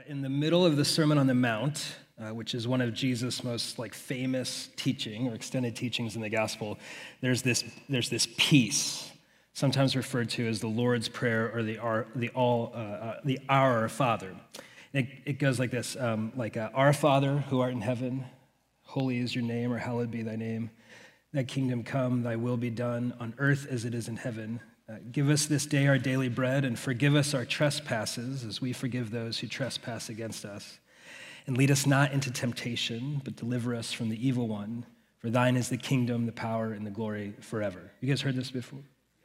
In the middle of the Sermon on the Mount, which is one of Jesus' most famous teaching or extended teachings in the gospel, there's this piece, sometimes referred to as the Lord's Prayer or the Our Father. It goes like this, Our Father who art in heaven, holy is your name, or hallowed be thy name. Thy kingdom come, thy will be done on earth as it is in heaven. Give us this day our daily bread, and forgive us our trespasses as we forgive those who trespass against us. And lead us not into temptation, but deliver us from the evil one. For thine is the kingdom, the power, and the glory forever. You guys heard this before?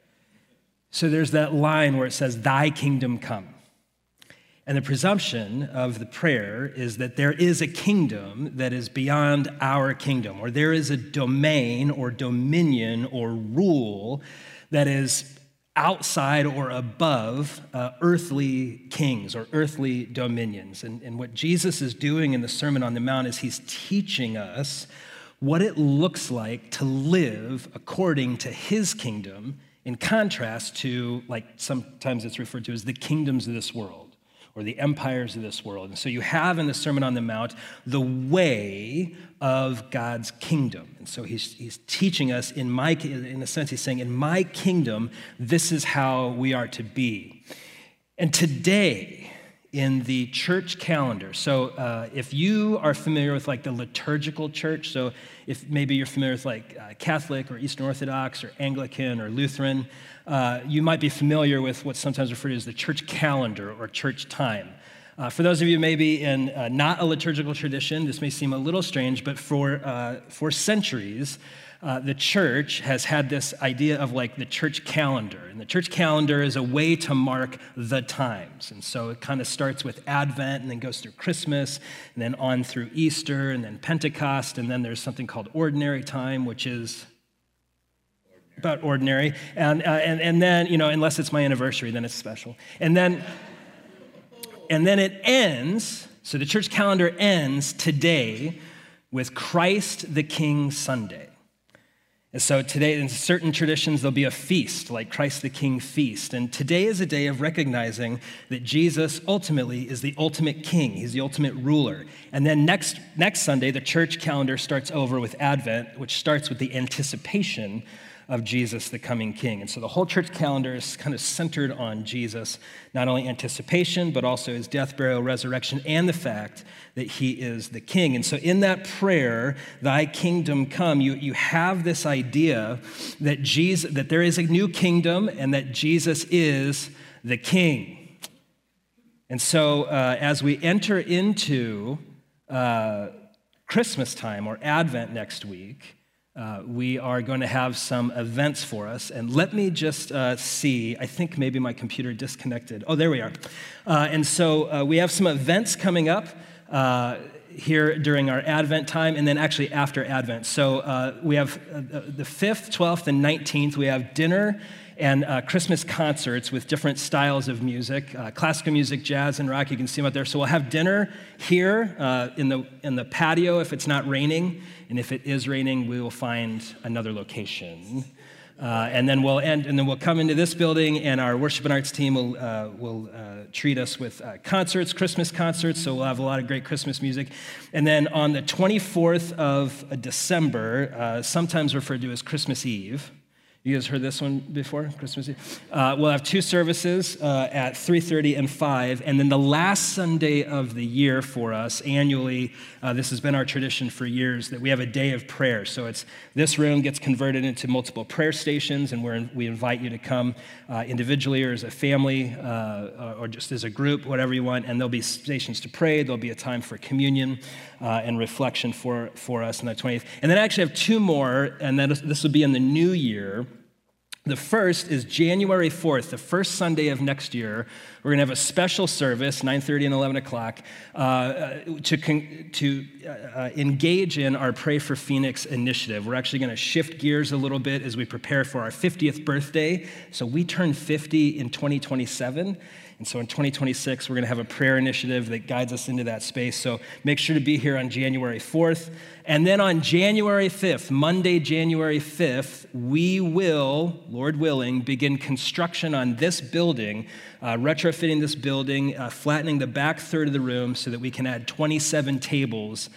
So there's that line where it says, thy kingdom come. And the presumption of the prayer is that there is a kingdom that is beyond our kingdom, or there is a domain or dominion or rule that is outside or above earthly kings or earthly dominions. And what Jesus is doing in the Sermon on the Mount is he's teaching us what it looks like to live according to his kingdom, in contrast to, sometimes it's referred to as the kingdoms of this world or the empires of this world. And so you have in the Sermon on the Mount the way of God's kingdom. And so he's teaching us, in a sense, he's saying, in my kingdom, this is how we are to be. And today, in the church calendar, so if you are familiar with the liturgical church, so if maybe you're familiar with Catholic or Eastern Orthodox or Anglican or Lutheran, you might be familiar with what's sometimes referred to as the church calendar or church time. For those of you maybe in not a liturgical tradition, this may seem a little strange, but for centuries, the church has had this idea of the church calendar. And the church calendar is a way to mark the times. And so it kind of starts with Advent and then goes through Christmas and then on through Easter and then Pentecost. And then there's something called Ordinary Time, which is about ordinary. And then, unless it's my anniversary, then it's special. And then it ends, so the church calendar ends today with Christ the King Sunday. And so today, in certain traditions, there'll be a feast, like Christ the King feast. And today is a day of recognizing that Jesus ultimately is the ultimate king. He's the ultimate ruler. And then next Sunday, the church calendar starts over with Advent, which starts with the anticipation of Jesus, the coming king. And so the whole church calendar is kind of centered on Jesus, not only anticipation, but also his death, burial, resurrection, and the fact that he is the king. And so in that prayer, thy kingdom come, you have this idea that there is a new kingdom and that Jesus is the king. And so as we enter into Christmas time or Advent next week, we are going to have some events for us. And let me just see, I think maybe my computer disconnected. Oh, there we are. And so we have some events coming up here during our Advent time, and then actually after Advent. So we have the 5th, 12th, and 19th, we have dinner and Christmas concerts with different styles of music, classical music, jazz, and rock. You can see them out there. So we'll have dinner here in the patio if it's not raining, and if it is raining, we will find another location. And then we'll come into this building, and our worship and arts team will treat us with concerts, Christmas concerts. So we'll have a lot of great Christmas music. And then on the 24th of December, sometimes referred to as Christmas Eve. You guys heard this one before, Christmas Eve? We'll have 2 services at 3:30 and 5, and then the last Sunday of the year for us annually, this has been our tradition for years, that we have a day of prayer. So this room gets converted into multiple prayer stations, and we invite you to come individually or as a family or just as a group, whatever you want, and there'll be stations to pray. There'll be a time for communion and reflection for us on the 20th. And then I actually have 2 more, and then this will be in the new year. The first is January 4th, the first Sunday of next year. We're going to have a special service, 9:30 and 11 o'clock, to engage in our Pray for Phoenix initiative. We're actually going to shift gears a little bit as we prepare for our 50th birthday. So we turn 50 in 2027. And so in 2026, we're going to have a prayer initiative that guides us into that space. So make sure to be here on January 4th. And then on January 5th, Monday, January 5th, we will, Lord willing, begin construction on this building, retrofitting this building, flattening the back third of the room so that we can add 27 tables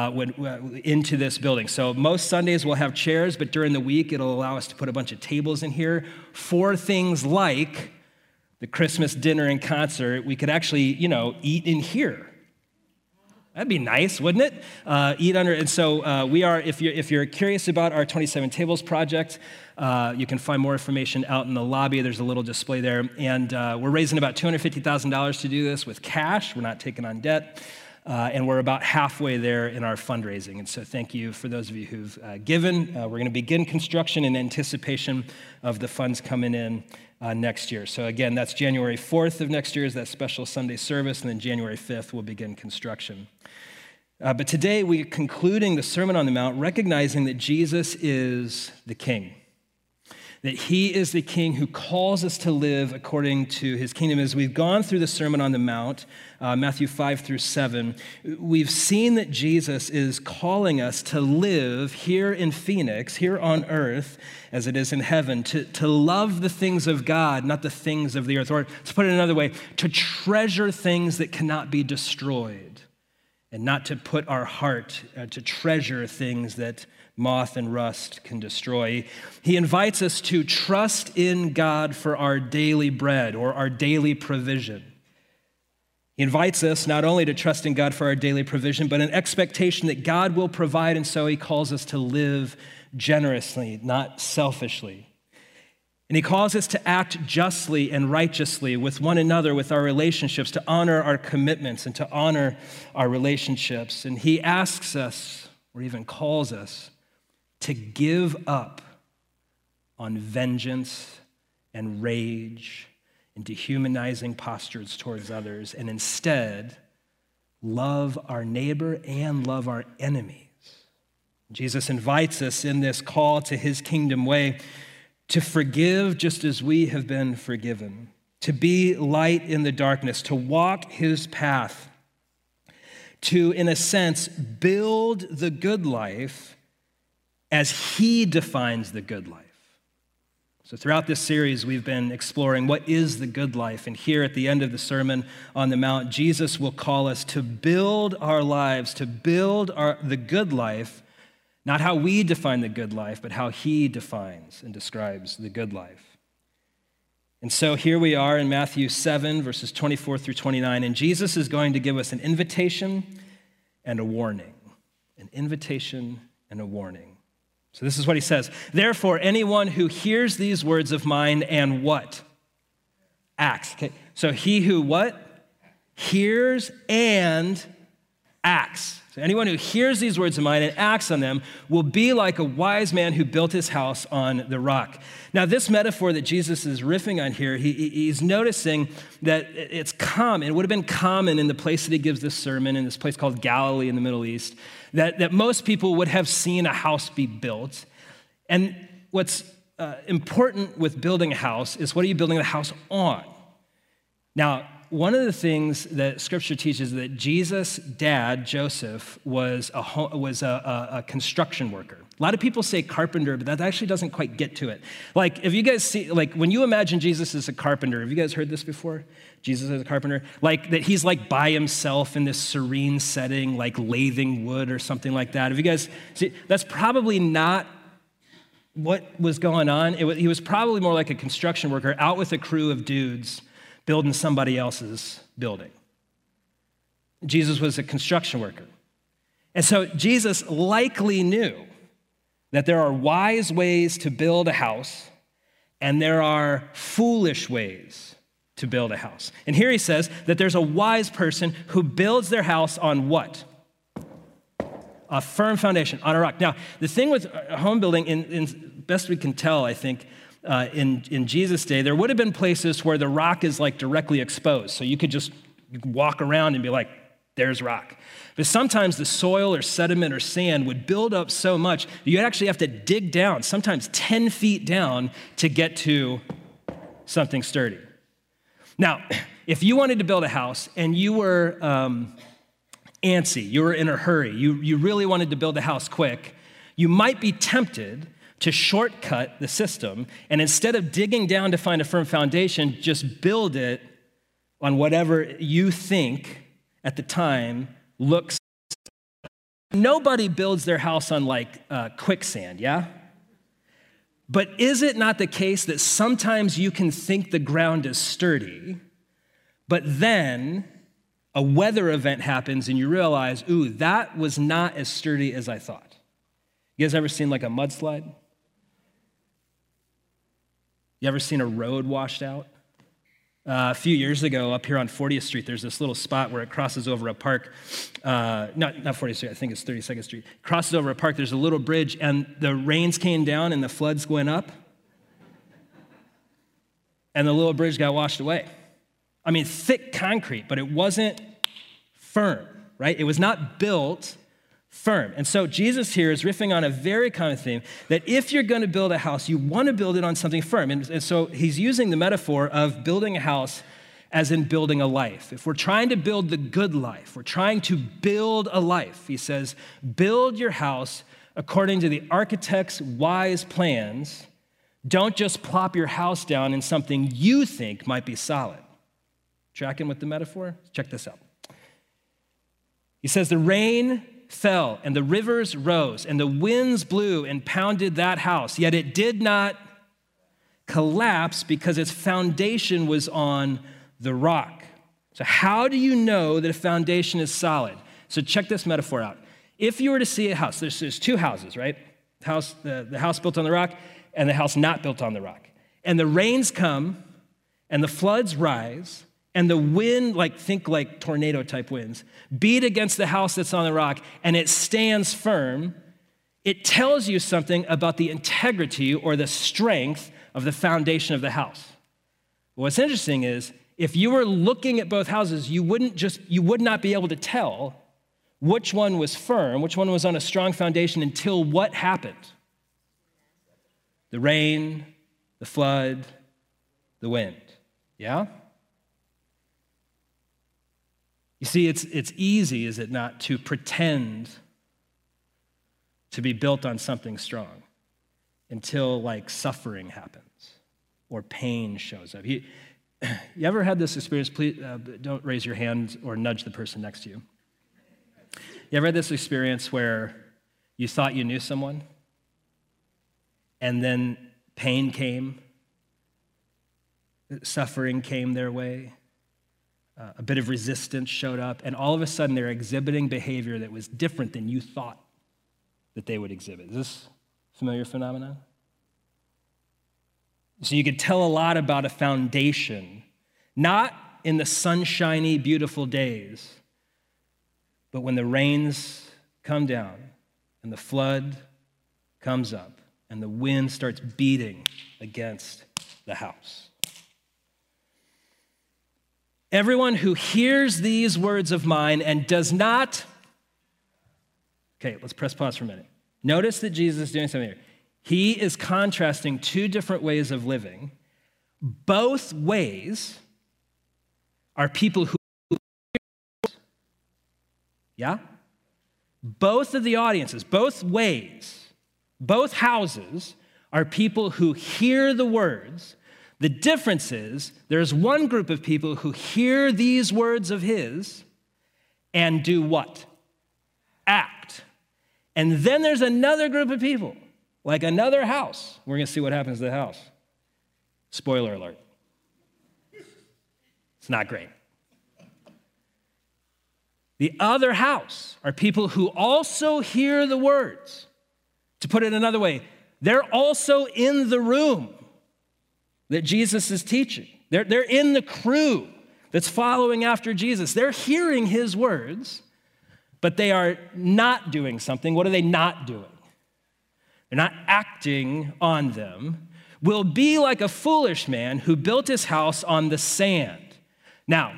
into this building. So most Sundays we'll have chairs, but during the week it'll allow us to put a bunch of tables in here for things like the Christmas dinner and concert. We could actually, eat in here. That'd be nice, wouldn't it? Eat under. And so we are, if you're curious about our 27 Tables project, you can find more information out in the lobby. There's a little display there. And we're raising about $250,000 to do this with cash. We're not taking on debt. And we're about halfway there in our fundraising. And so thank you for those of you who've given. We're going to begin construction in anticipation of the funds coming in next year. So again, that's January 4th of next year is that special Sunday service, and then January 5th we'll begin construction. But today we're concluding the Sermon on the Mount, recognizing that Jesus is the King. That he is the King who calls us to live according to his kingdom. As we've gone through the Sermon on the Mount, Matthew 5 through 7, we've seen that Jesus is calling us to live here in Phoenix, here on earth, as it is in heaven, to love the things of God, not the things of the earth. Or to put it another way, to treasure things that cannot be destroyed, and not to put our heart to treasure things that moth and rust can destroy. He invites us to trust in God for our daily bread or our daily provision. He invites us not only to trust in God for our daily provision, but an expectation that God will provide, and so he calls us to live generously, not selfishly. And he calls us to act justly and righteously with one another, with our relationships, to honor our commitments and to honor our relationships. And he asks us, or even calls us, to give up on vengeance and rage and dehumanizing postures towards others, and instead love our neighbor and love our enemies. Jesus invites us in this call to his kingdom way to forgive just as we have been forgiven, to be light in the darkness, to walk his path, to, in a sense, build the good life as he defines the good life. So throughout this series, we've been exploring what is the good life. And here at the end of the Sermon on the Mount, Jesus will call us to build our lives, to build the good life, not how we define the good life, but how he defines and describes the good life. And so here we are in Matthew 7, verses 24 through 29, and Jesus is going to give us an invitation and a warning. An invitation and a warning. So this is what he says. Therefore, anyone who hears these words of mine and what? Acts. Okay. So he who what? Hears and acts. So anyone who hears these words of mine and acts on them will be like a wise man who built his house on the rock. Now, this metaphor that Jesus is riffing on here, he's noticing that it's common. It would have been common in the place that he gives this sermon, in this place called Galilee in the Middle East, that most people would have seen a house be built. And what's important with building a house is, what are you building the house on? Now, one of the things that Scripture teaches is that Jesus' dad, Joseph, was a construction worker. A lot of people say carpenter, but that actually doesn't quite get to it. Like, if you guys see, like, when you imagine Jesus as a carpenter, have you guys heard this before? Jesus as a carpenter? Like, that he's like by himself in this serene setting, like lathing wood or something like that. If you guys see, that's probably not what was going on. He was probably more like a construction worker out with a crew of dudes building somebody else's building. Jesus was a construction worker. And so Jesus likely knew that there are wise ways to build a house and there are foolish ways to build a house. And here he says that there's a wise person who builds their house on what? A firm foundation, on a rock. Now, the thing with home building, in best we can tell, I think, in Jesus' day, there would have been places where the rock is like directly exposed. So you could walk around and be like, there's rock. But sometimes the soil or sediment or sand would build up so much that you'd actually have to dig down, sometimes 10 feet down, to get to something sturdy. Now, if you wanted to build a house and you were antsy, you were in a hurry, you really wanted to build a house quick, you might be tempted to shortcut the system, and instead of digging down to find a firm foundation, just build it on whatever you think at the time looks. Nobody builds their house on like quicksand, yeah? But is it not the case that sometimes you can think the ground is sturdy, but then a weather event happens and you realize, ooh, that was not as sturdy as I thought. You guys ever seen like a mudslide? You ever seen a road washed out? A few years ago, up here on 40th Street, there's this little spot where it crosses over a park. Not 40th Street, I think it's 32nd Street. Crosses over a park, there's a little bridge, and the rains came down and the floods went up. And the little bridge got washed away. I mean, thick concrete, but it wasn't firm, right? It was not built firm. And so Jesus here is riffing on a very common theme that if you're going to build a house, you want to build it on something firm. And so he's using the metaphor of building a house as in building a life. If we're trying to build the good life, we're trying to build a life, he says, build your house according to the architect's wise plans. Don't just plop your house down in something you think might be solid. Tracking with the metaphor? Check this out. He says, the rain fell, and the rivers rose, and the winds blew and pounded that house, yet it did not collapse because its foundation was on the rock. So how do you know that a foundation is solid? So check this metaphor out. If you were to see a house, there's two houses, right? The house built on the rock and the house not built on the rock. And the rains come, and the floods rise, and the wind, think tornado type winds, beat against the house that's on the rock, and it stands firm. It tells you something about the integrity or the strength of the foundation of the house. What's interesting is, if you were looking at both houses, you would not be able to tell which one was firm, which one was on a strong foundation until what happened? The rain, the flood, the wind. Yeah? You see, it's easy, is it not, to pretend to be built on something strong until suffering happens or pain shows up. You ever had this experience? Please don't raise your hand or nudge the person next to you. You ever had this experience where you thought you knew someone and then pain came, suffering came their way, a bit of resistance showed up, and all of a sudden they're exhibiting behavior that was different than you thought that they would exhibit? Is this a familiar phenomenon? So you could tell a lot about a foundation, not in the sunshiny, beautiful days, but when the rains come down and the flood comes up and the wind starts beating against the house. Everyone who hears these words of mine and does not, okay, let's press pause for a minute. Notice that Jesus is doing something here. He is contrasting two different ways of living. Both ways are people who, yeah? Both of the audiences, both ways, both houses are people who hear the words. The difference is there's one group of people who hear these words of his and do what? Act. And then there's another group of people, like another house. We're going to see what happens to the house. Spoiler alert. It's not great. The other house are people who also hear the words. To put it another way, they're also in the room that Jesus is teaching. They're in the crew that's following after Jesus. They're hearing his words, but they are not doing something. What are they not doing? They're not acting on them. Will be like a foolish man who built his house on the sand. Now,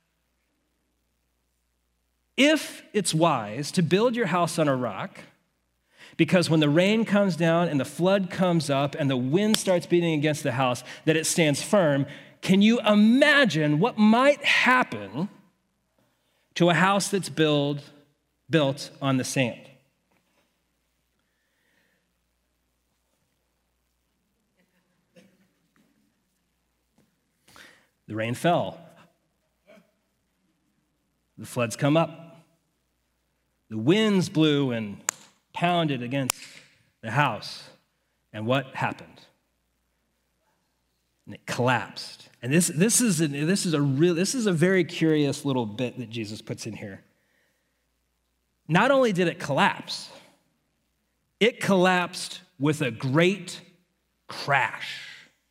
if it's wise to build your house on a rock, because when the rain comes down and the flood comes up and the wind starts beating against the house, that it stands firm, can you imagine what might happen to a house that's built on the sand? The rain fell. The floods come up. The winds blew and pounded against the house. And what happened? And it collapsed. And this is a very curious little bit that Jesus puts in here. Not only did it collapse, it collapsed with a great crash.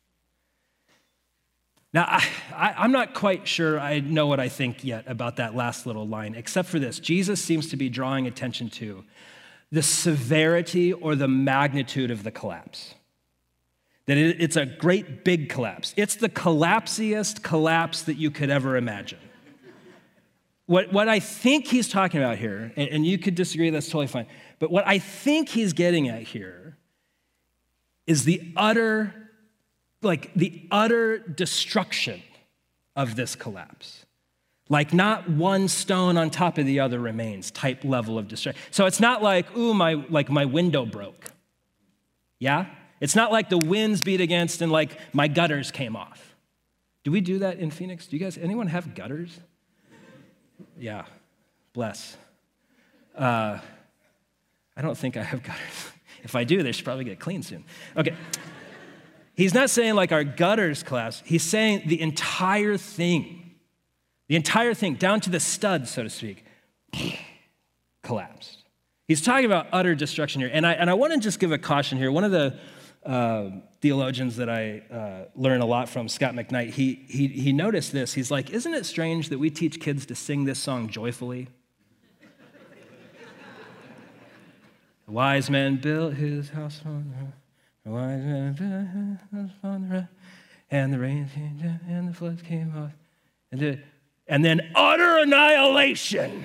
Now, I'm not quite sure I know what I think yet about that last little line, except for this. Jesus seems to be drawing attention to the severity or the magnitude of the collapse. That it's a great big collapse. It's the collapsiest collapse that you could ever imagine. What I think he's talking about here, and you could disagree, that's totally fine, but what I think he's getting at here is the utter destruction of this collapse. Like not one stone on top of the other remains type level of destruction. So it's not like, ooh, my window broke. Yeah? It's not like the winds beat against and like my gutters came off. Do we do that in Phoenix? Anyone have gutters? Yeah, bless. I don't think I have gutters. If I do, they should probably get cleaned soon. Okay. He's not saying like our gutters collapsed. He's saying the entire thing, down to the stud, so to speak, collapsed. He's talking about utter destruction here. And I want to just give a caution here. One of the theologians that I learn a lot from, Scott McKnight, he noticed this. He's like, isn't it strange that we teach kids to sing this song joyfully? The wise man built his house on the rock. The wise man built his house on the rock. And the rain came down and the floods came off. And then utter annihilation.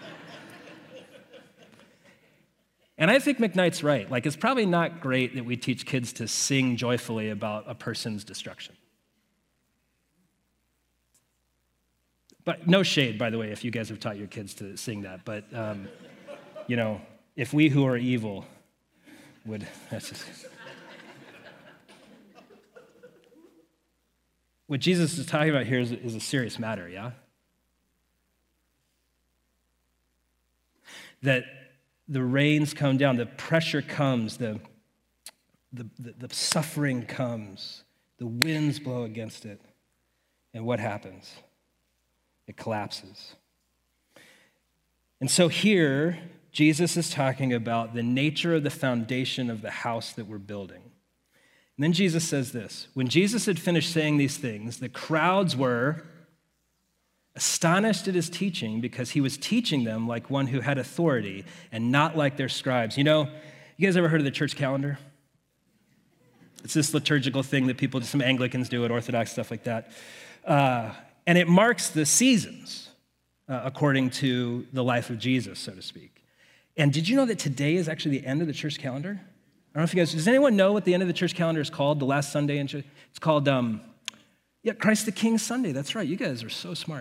And I think McKnight's right. Like, it's probably not great that we teach kids to sing joyfully about a person's destruction. But no shade, by the way, if you guys have taught your kids to sing that. But, if we who are evil would, that's just... What Jesus is talking about here is a serious matter, yeah? That the rains come down, the pressure comes, the suffering comes, the winds blow against it, and what happens? It collapses. And so here, Jesus is talking about the nature of the foundation of the house that we're building. And then Jesus says this, when Jesus had finished saying these things, the crowds were astonished at his teaching because he was teaching them like one who had authority and not like their scribes. You guys ever heard of the church calendar? It's this liturgical thing that some Anglicans do at Orthodox, stuff like that. And it marks the seasons according to the life of Jesus, so to speak. And did you know that today is actually the end of the church calendar? I don't know if you guys, does anyone know what the end of the church calendar is called, the last Sunday in church? It's called, Christ the King Sunday. That's right. You guys are so smart.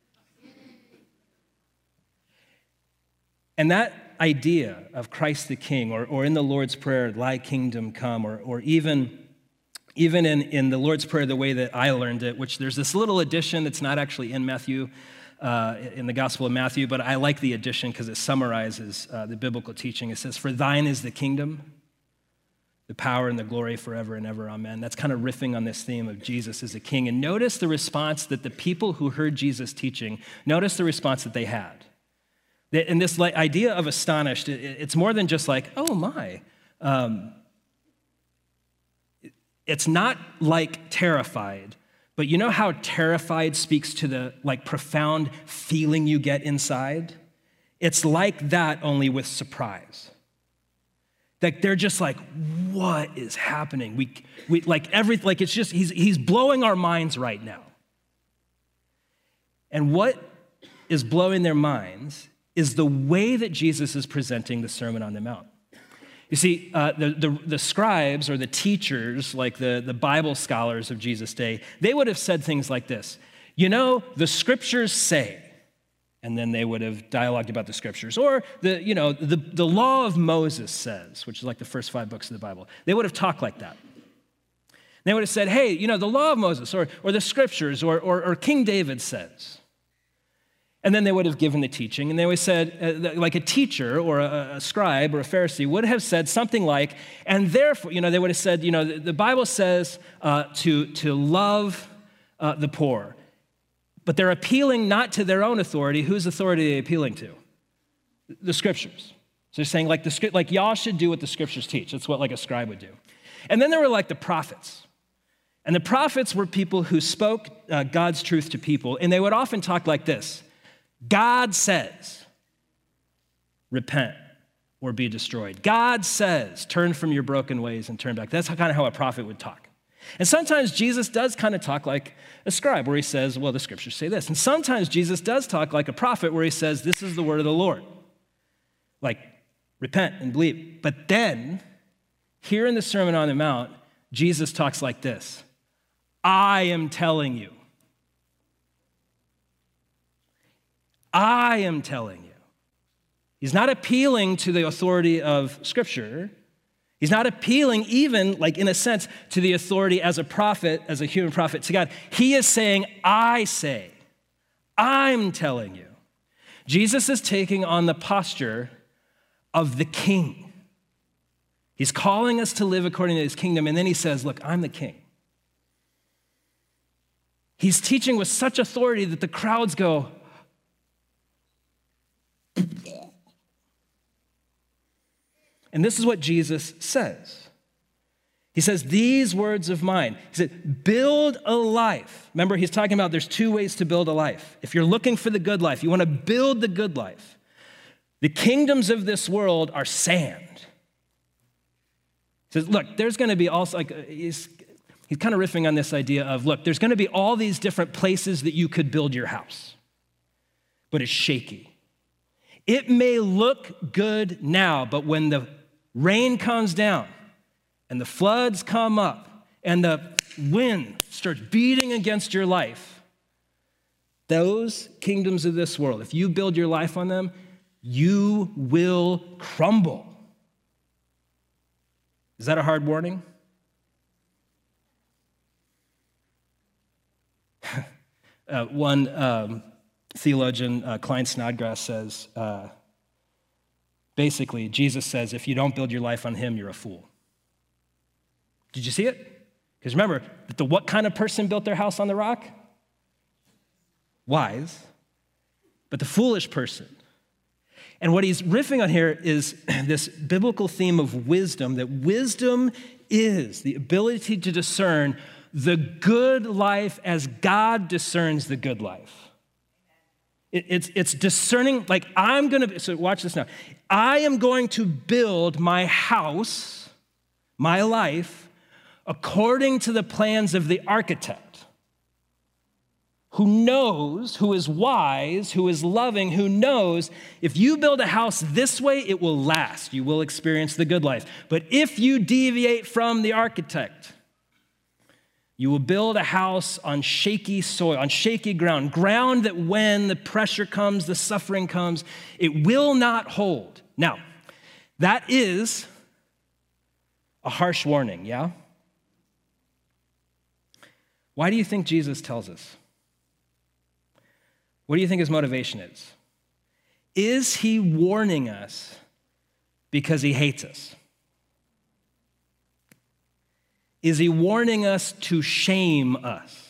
And that idea of Christ the King, or in the Lord's Prayer, thy kingdom come, or even in the Lord's Prayer, the way that I learned it, which there's this little addition that's not actually in Matthew, in the Gospel of Matthew, but I like the addition because it summarizes the biblical teaching. It says, for thine is the kingdom, the power and the glory forever and ever, amen. That's kind of riffing on this theme of Jesus as a king. And notice the response that the people who heard Jesus teaching, notice the response that they had. And this idea of astonished, it's more than just like, oh my. It's not like terrified, but you know how terrified speaks to the profound feeling you get inside? It's like that, only with surprise. Like they're just like, what is happening? It's just, he's blowing our minds right now. And what is blowing their minds is the way that Jesus is presenting the Sermon on the Mount. You see, the scribes or the teachers, like the Bible scholars of Jesus' day, they would have said things like this. You know, the scriptures say, and then they would have dialogued about the scriptures. Or the law of Moses says, which is like the first 5 books of the Bible. They would have talked like that. They would have said, hey, you know, the law of Moses or the scriptures or King David says. And then they would have given the teaching, and they always said, like a teacher or a scribe or a Pharisee would have said something like, and therefore, you know, they would have said, you know, the Bible says to love the poor. But they're appealing not to their own authority. Whose authority are they appealing to? The scriptures. So they're saying, like y'all should do what the scriptures teach. That's what like a scribe would do. And then there were like the prophets. And the prophets were people who spoke God's truth to people, and they would often talk like this. God says, repent or be destroyed. God says, turn from your broken ways and turn back. That's kind of how a prophet would talk. And sometimes Jesus does kind of talk like a scribe where he says, well, the scriptures say this. And sometimes Jesus does talk like a prophet where he says, this is the word of the Lord. Like, repent and believe. But then, here in the Sermon on the Mount, Jesus talks like this. I am telling you. I am telling you. He's not appealing to the authority of Scripture. He's not appealing even, like in a sense, to the authority as a prophet, as a human prophet to God. He is saying, I say, I'm telling you. Jesus is taking on the posture of the king. He's calling us to live according to his kingdom, and then he says, look, I'm the king. He's teaching with such authority that the crowds go, and this is what Jesus says. He says, these words of mine. He said, build a life. Remember, he's talking about there's 2 ways to build a life. If you're looking for the good life, you want to build the good life. The kingdoms of this world are sand. He says, look, there's going to be also, like, he's kind of riffing on this idea of, look, there's going to be all these different places that you could build your house, but it's shaky. It may look good now, but when the rain comes down and the floods come up and the wind starts beating against your life, those kingdoms of this world, if you build your life on them, you will crumble. Is that a hard warning? One theologian, Klein Snodgrass, says, basically, Jesus says, if you don't build your life on him, you're a fool. Did you see it? Because remember, what kind of person built their house on the rock? Wise. But the foolish person. And what he's riffing on here is this biblical theme of wisdom, that wisdom is the ability to discern the good life as God discerns the good life. It's discerning, like so watch this now. I am going to build my house, my life, according to the plans of the architect, who knows, who is wise, who is loving, who knows if you build a house this way, it will last. You will experience the good life. But if you deviate from the architect, you will build a house on shaky soil, on shaky ground that when the pressure comes, the suffering comes, it will not hold. Now, that is a harsh warning, yeah? Why do you think Jesus tells us? What do you think his motivation is? Is he warning us because he hates us? Is he warning us to shame us?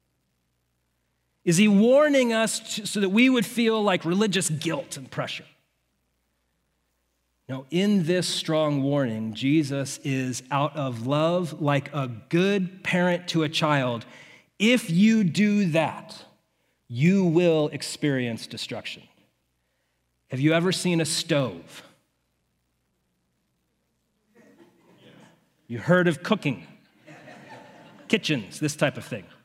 Is he warning us so that we would feel like religious guilt and pressure? No, in this strong warning, Jesus is out of love, like a good parent to a child. If you do that, you will experience destruction. Have you ever seen a stove? You heard of cooking? Kitchens, this type of thing.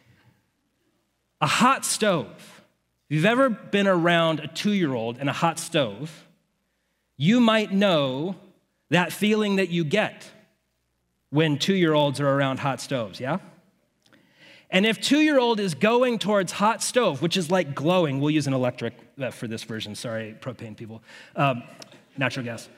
A hot stove. If you've ever been around a 2-year-old and a hot stove, you might know That feeling that you get when 2-year-olds are around hot stoves, yeah? And if 2-year-old is going towards hot stove, which is like glowing, we'll use an electric for this version, sorry, propane people, natural gas.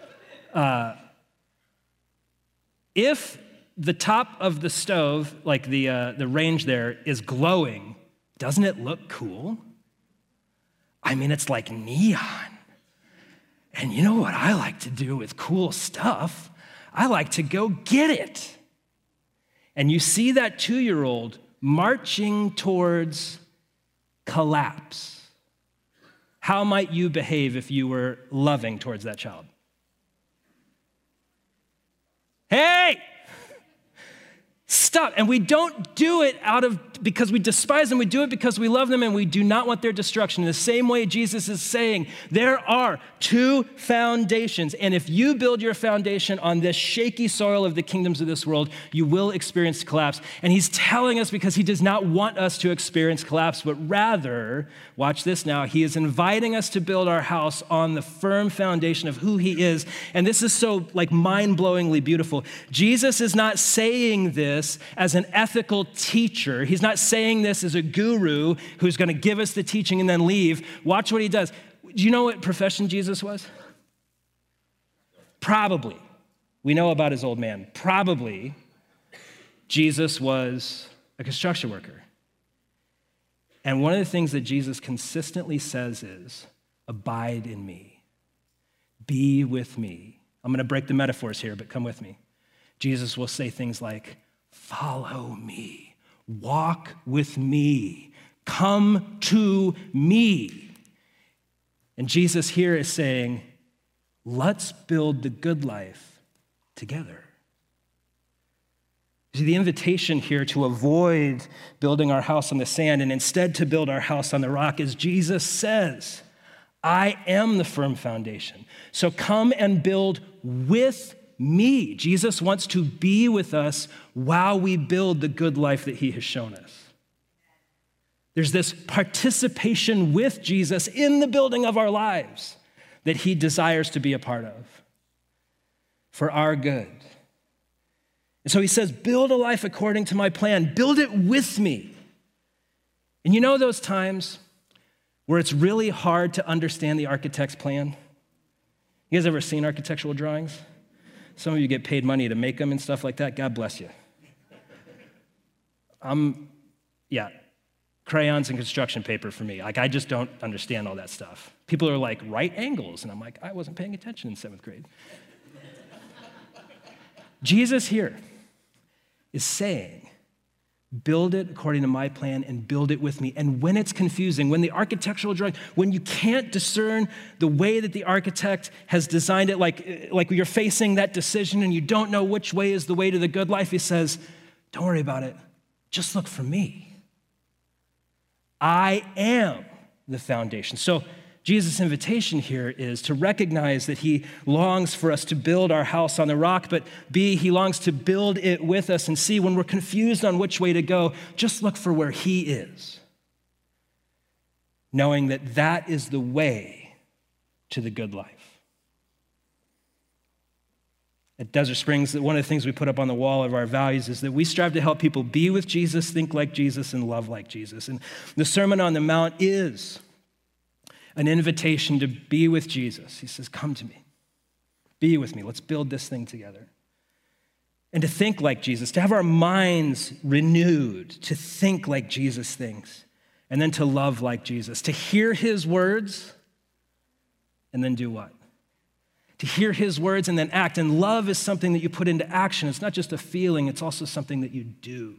If the top of the stove, like the range there, is glowing, doesn't it look cool? I mean, it's like neon. And you know what I like to do with cool stuff? I like to go get it. And you see that 2-year-old marching towards collapse. How might you behave if you were loving towards that child? Hey! Stop. And we don't do it because we despise them. We do it because we love them and we do not want their destruction. In the same way, Jesus is saying there are 2 foundations. And if you build your foundation on this shaky soil of the kingdoms of this world, you will experience collapse. And he's telling us because he does not want us to experience collapse, but rather, watch this now, he is inviting us to build our house on the firm foundation of who he is. And this is so like mind-blowingly beautiful. Jesus is not saying this as an ethical teacher. He's not saying this as a guru who's going to give us the teaching and then leave. Watch what he does. Do you know what profession Jesus was? Probably. We know about his old man. Probably Jesus was a construction worker. And one of the things that Jesus consistently says is, abide in me. Be with me. I'm going to break the metaphors here, but come with me. Jesus will say things like, follow me, walk with me, come to me. And Jesus here is saying, let's build the good life together. See, the invitation here to avoid building our house on the sand and instead to build our house on the rock is Jesus says, I am the firm foundation. So come and build with me. Jesus wants to be with us while we build the good life that he has shown us. There's this participation with Jesus in the building of our lives that he desires to be a part of for our good. And so he says, build a life according to my plan. Build it with me. And you know those times where it's really hard to understand the architect's plan? You guys ever seen architectural drawings? Some of you get paid money to make them and stuff like that. God bless you. Crayons and construction paper for me. Like, I just don't understand all that stuff. People are like, right angles. And I'm like, I wasn't paying attention in 7th grade. Jesus here is saying, build it according to my plan and build it with me. And when it's confusing, when the architectural drawing, when you can't discern the way that the architect has designed it, like you're facing that decision and you don't know which way is the way to the good life, he says, don't worry about it. Just look for me. I am the foundation. So Jesus' invitation here is to recognize that he longs for us to build our house on the rock, but B, he longs to build it with us. And C, when we're confused on which way to go, just look for where he is, knowing that that is the way to the good life. At Desert Springs, one of the things we put up on the wall of our values is that we strive to help people be with Jesus, think like Jesus, and love like Jesus. And the Sermon on the Mount is an invitation to be with Jesus. He says, come to me, be with me, let's build this thing together. And to think like Jesus, to have our minds renewed, to think like Jesus thinks, and then to love like Jesus, to hear his words, and then do what? To hear his words and then act. And love is something that you put into action. It's not just a feeling, it's also something that you do.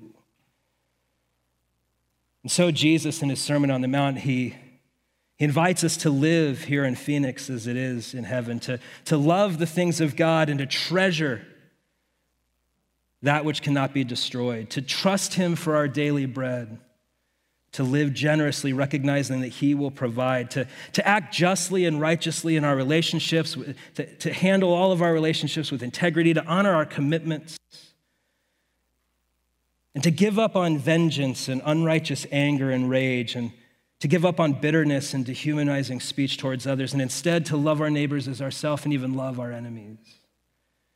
And so Jesus, in his Sermon on the Mount, he invites us to live here in Phoenix as it is in heaven, to love the things of God and to treasure that which cannot be destroyed, to trust him for our daily bread, to live generously, recognizing that he will provide, to act justly and righteously in our relationships, to handle all of our relationships with integrity, to honor our commitments, and to give up on vengeance and unrighteous anger and rage, and to give up on bitterness and dehumanizing speech towards others, and instead to love our neighbors as ourselves and even love our enemies.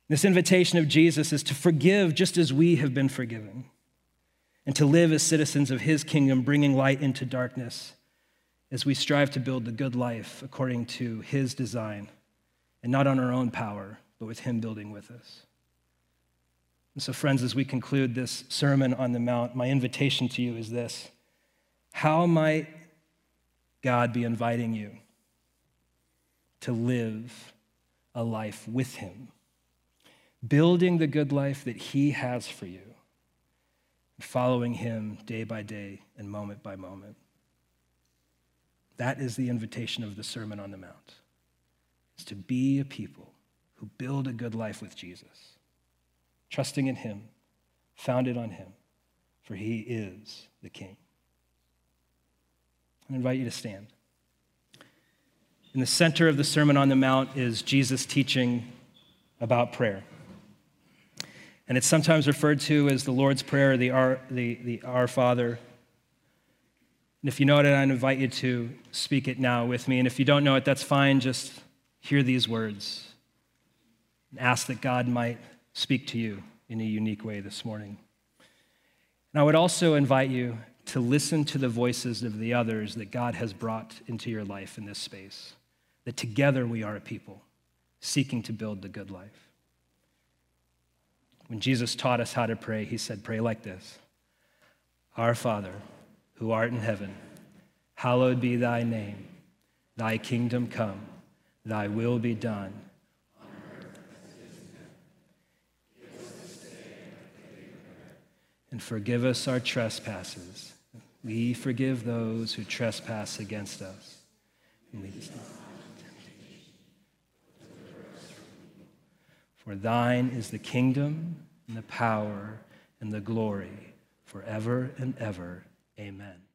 This invitation of Jesus is to forgive just as we have been forgiven, and to live as citizens of his kingdom, bringing light into darkness as we strive to build the good life according to his design, and not on our own power, but with him building with us. And so, friends, as we conclude this Sermon on the Mount, my invitation to you is this: how might God be inviting you to live a life with him, building the good life that he has for you, following him day by day and moment by moment? That is the invitation of the Sermon on the Mount, is to be a people who build a good life with Jesus, trusting in him, founded on him, for he is the King. I invite you to stand. In the center of the Sermon on the Mount is Jesus teaching about prayer. And it's sometimes referred to as the Lord's Prayer, the Our Father. And if you know it, I invite you to speak it now with me. And if you don't know it, that's fine. Just hear these words and ask that God might speak to you in a unique way this morning. And I would also invite you to listen to the voices of the others that God has brought into your life in this space, that together we are a people seeking to build the good life. When Jesus taught us how to pray, he said, pray like this: Our Father, who art in heaven, hallowed be thy name. Thy kingdom come, thy will be done. On earth as it is in heaven. Give us this day our daily bread. And forgive us our trespasses. We forgive those who trespass against us. And lead us not into temptation, but deliver us from evil. For thine is the kingdom and the power and the glory forever and ever. Amen.